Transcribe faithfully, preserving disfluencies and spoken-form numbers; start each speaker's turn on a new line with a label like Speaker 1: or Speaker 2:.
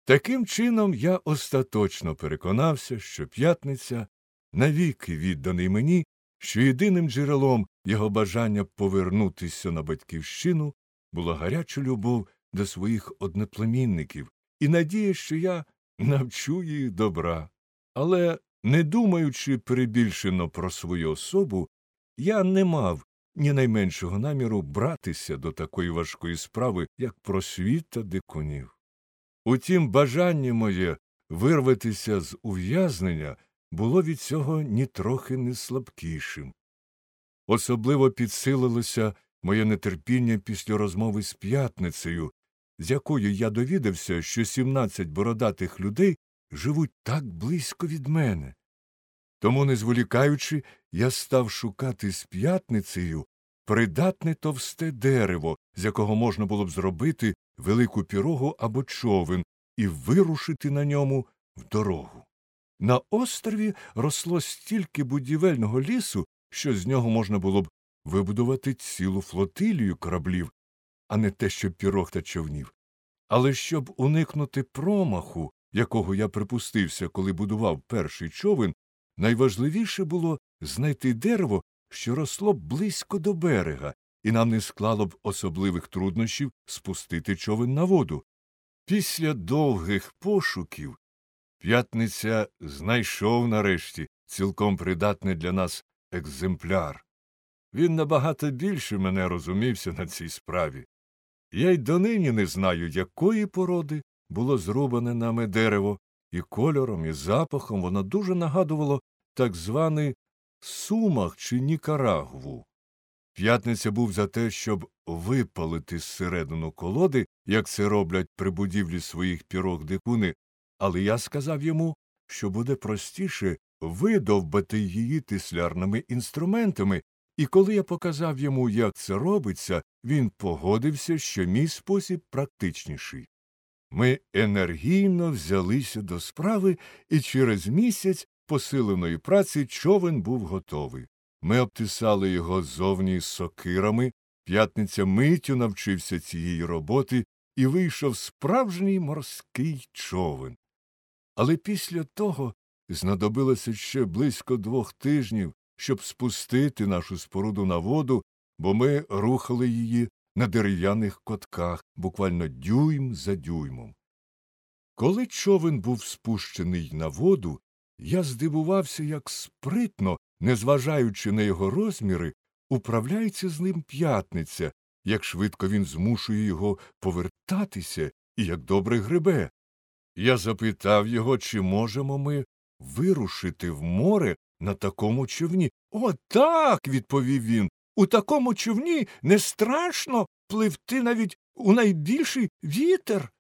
Speaker 1: Таким чином я остаточно переконався, що П'ятниця навіки відданий мені, що єдиним джерелом його бажання повернутися на батьківщину була гаряча любов до своїх одноплемінників і надія, що я навчу їх добра. Але, не думаючи перебільшено про свою особу, я не мав ні найменшого наміру братися до такої важкої справи, як просвіта дикунів. Утім, бажання моє вирватися з ув'язнення було від цього нітрохи не слабкішим. Особливо підсилилося моє нетерпіння після розмови з П'ятницею, з якою я довідався, що сімнадцять бородатих людей живуть так близько від мене. Тому, не зволікаючи, я став шукати з П'ятницею придатне товсте дерево, з якого можна було б зробити велику пірогу або човен і вирушити на ньому в дорогу. На острові росло стільки будівельного лісу, що з нього можна було б вибудувати цілу флотилію кораблів, а не те, що пірог та човнів. Але щоб уникнути промаху, якого я припустився, коли будував перший човен, найважливіше було знайти дерево, що росло б близько до берега, і нам не склало б особливих труднощів спустити човен на воду. Після довгих пошуків П'ятниця знайшов нарешті цілком придатний для нас екземпляр. Він набагато більше мене розумівся на цій справі. Я й донині не знаю, якої породи було зрубане нами дерево, і кольором, і запахом воно дуже нагадувало так званий сумах чи Нікарагву. П'ятниця був за те, щоб випалити зсередину колоди, як це роблять при будівлі своїх пірог дикуни, але я сказав йому, що буде простіше видовбати її тислярними інструментами, і коли я показав йому, як це робиться, він погодився, що мій спосіб практичніший. Ми енергійно взялися до справи, і через місяць посиленої праці човен був готовий. Ми обтисали його ззовні сокирами, П'ятниця миттю навчився цієї роботи і вийшов справжній морський човен. Але після того знадобилося ще близько двох тижнів, щоб спустити нашу споруду на воду, бо ми рухали її на дерев'яних котках, буквально дюйм за дюймом. Коли човен був спущений на воду, я здивувався, як спритно, незважаючи на його розміри, управляється з ним П'ятниця, як швидко він змушує його повертатися і як добре гребе. Я запитав його, чи можемо ми вирушити в море на такому човні. «О, так!» – відповів він. «У такому човні не страшно пливти навіть у найбільший вітер!»